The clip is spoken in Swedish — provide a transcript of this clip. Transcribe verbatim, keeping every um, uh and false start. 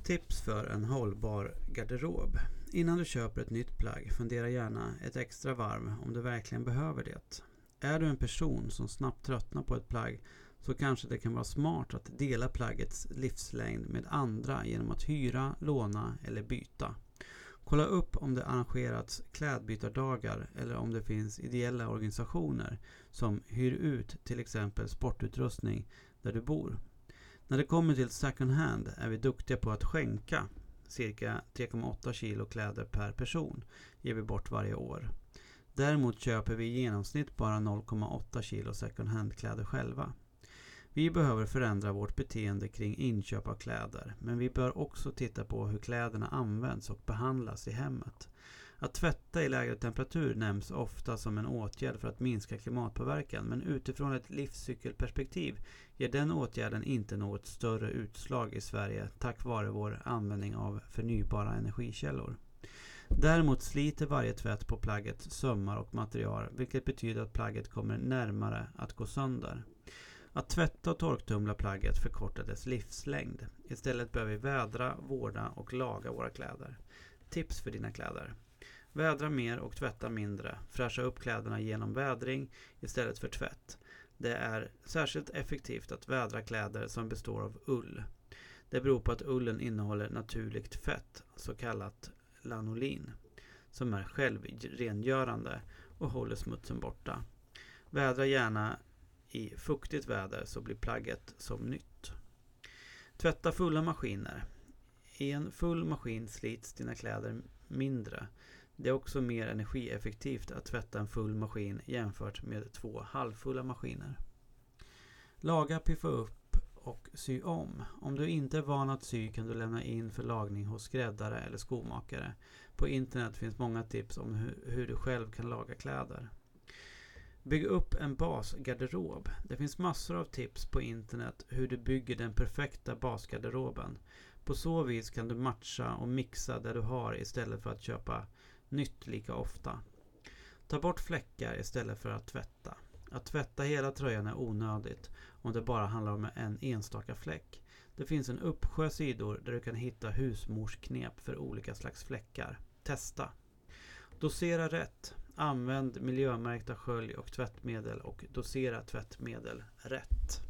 Tips för en hållbar garderob. Innan du köper ett nytt plagg, fundera gärna ett extra varv om du verkligen behöver det. Är du en person som snabbt tröttnar på ett plagg så kanske det kan vara smart att dela plaggets livslängd med andra genom att hyra, låna eller byta. Kolla upp om det arrangerats klädbytardagar eller om det finns ideella organisationer som hyr ut till exempel sportutrustning där du bor. När det kommer till second hand är vi duktiga på att skänka. Cirka tre komma åtta kilo kläder per person ger vi bort varje år. Däremot köper vi i genomsnitt bara noll komma åtta kilo second hand kläder själva. Vi behöver förändra vårt beteende kring inköp av kläder, men vi bör också titta på hur kläderna används och behandlas i hemmet. Att tvätta i lägre temperatur nämns ofta som en åtgärd för att minska klimatpåverkan, men utifrån ett livscykelperspektiv ger den åtgärden inte något större utslag i Sverige tack vare vår användning av förnybara energikällor. Däremot sliter varje tvätt på plaggets sömmar och material, vilket betyder att plagget kommer närmare att gå sönder. Att tvätta och torktumla plagget förkortar dess livslängd. Istället bör vi vädra, vårda och laga våra kläder. Tips för dina kläder. Vädra mer och tvätta mindre. Fräscha upp kläderna genom vädring istället för tvätt. Det är särskilt effektivt att vädra kläder som består av ull. Det beror på att ullen innehåller naturligt fett, så kallat lanolin, som är självrengörande och håller smutsen borta. Vädra gärna i fuktigt väder så blir plagget som nytt. Tvätta fulla maskiner. I en full maskin slits dina kläder mindre. Det är också mer energieffektivt att tvätta en full maskin jämfört med två halvfulla maskiner. Laga, piffa upp och sy om. Om du inte är van att sy kan du lämna in för lagning hos skräddare eller skomakare. På internet finns många tips om hur, hur du själv kan laga kläder. Bygg upp en basgarderob. Det finns massor av tips på internet hur du bygger den perfekta basgarderoben. På så vis kan du matcha och mixa det du har istället för att köpa nytt lika ofta. Ta bort fläckar istället för att tvätta. Att tvätta hela tröjan är onödigt om det bara handlar om en enstaka fläck. Det finns en uppsjö sidor där du kan hitta husmorsknep för olika slags fläckar. Testa. Dosera rätt. Använd miljömärkta skölj och tvättmedel och dosera tvättmedel rätt.